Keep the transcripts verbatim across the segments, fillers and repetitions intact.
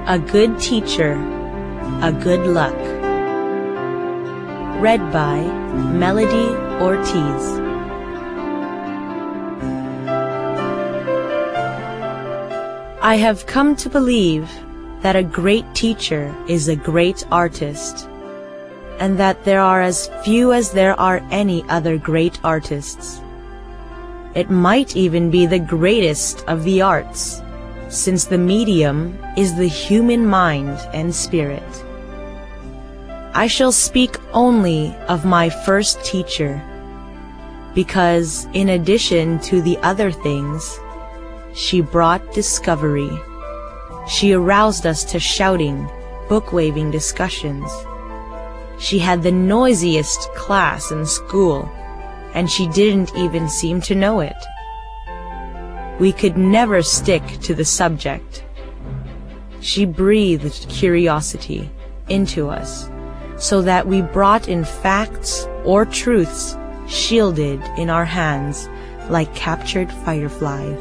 A Good Teacher, A Good Luck. Read by Melody Ortiz. I have come to believe that a great teacher is a great artist, and that there are as few as there are any other great artists. It might even be the greatest of the arts, since the medium is the human mind and spirit. I shall speak only of my first teacher, because in addition to the other things, she brought discovery. She aroused us to shouting, book-waving discussions. She had the noisiest class in school, and she didn't even seem to know it. We could never stick to the subject. She breathed curiosity into us, so that we brought in facts or truths shielded in our hands like captured fireflies.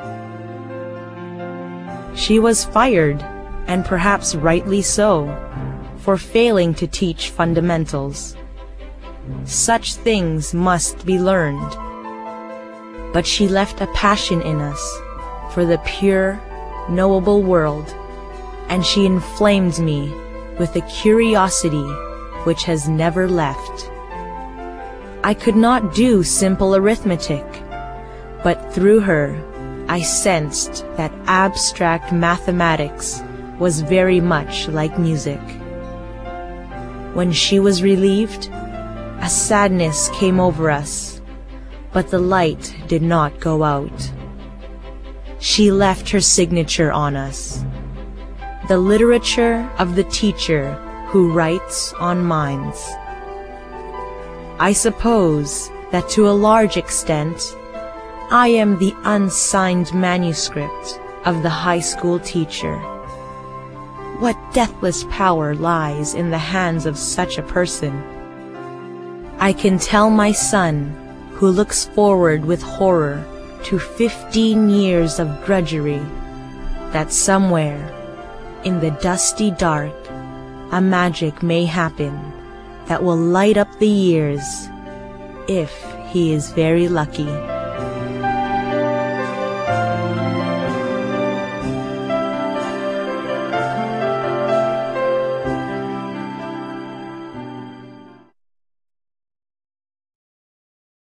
She was fired, and perhaps rightly so, for failing to teach fundamentals. Such things must be learned. But she left a passion in us for the pure, knowable world, and she inflamed me with a curiosity which has never left. I could not do simple arithmetic, but through her I sensed that abstract mathematics was very much like music. When she was relieved, a sadness came over us, but the light did not go out. She left her signature on us, the literature of the teacher who writes on minds. I suppose that to a large extent, I am the unsigned manuscript of the high school teacher. What deathless power lies in the hands of such a person? I can tell my son, who looks forward with horror to fifteen years of drudgery, that somewhere in the dusty dark a magic may happen that will light up the years if he is very lucky.